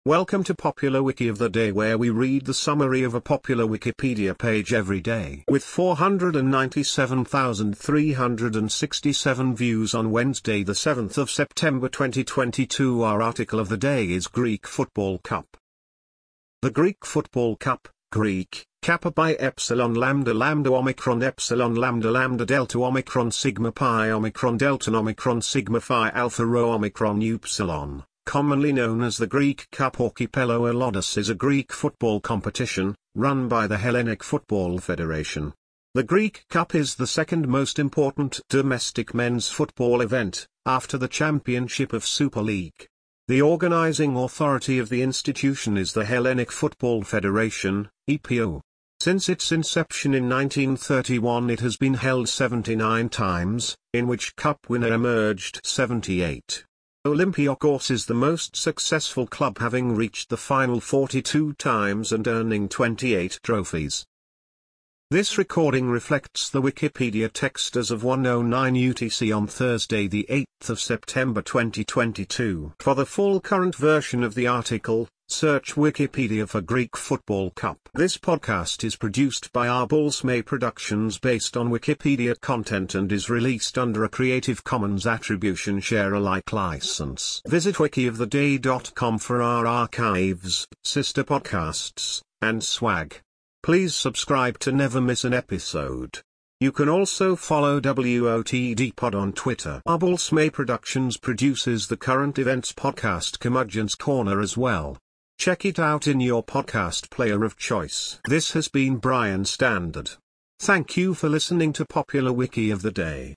Welcome to Popular Wiki of the Day, where we read the summary of a popular Wikipedia page every day. With 497,367 views on Wednesday the 7th of September 2022, our article of the day is Greek Football Cup. The Greek Football Cup, Greek, Kappa by Epsilon Lambda Lambda Omicron Epsilon Lambda Lambda Delta Omicron Sigma Pi Omicron Delta Omicron Sigma Phi Alpha Rho Omicron Upsilon, commonly known as the Greek Cup or Kipelo Alodos, is a Greek football competition, run by the Hellenic Football Federation. The Greek Cup is the second most important domestic men's football event, after the Championship of Super League. The organizing authority of the institution is the Hellenic Football Federation, EPO. Since its inception in 1931 it has been held 79 times, in which cup winner emerged 78. Olympiakos is the most successful club, having reached the final 42 times and earning 28 trophies. This recording reflects the Wikipedia text as of 1:09 UTC on Thursday the 8th of September 2022. For the full current version of the article, search Wikipedia for Greek Football Cup. This podcast is produced by Arbulsme Productions based on Wikipedia content and is released under a Creative Commons Attribution Share Alike license. Visit wikioftheday.com for our archives, sister podcasts, and swag. Please subscribe to never miss an episode. You can also follow WOTD Pod on Twitter. Arbulsme Productions produces the current events podcast Curmudgeon's Corner as well. Check it out in your podcast player of choice. This has been Brian Standard. Thank you for listening to Popular Wiki of the Day.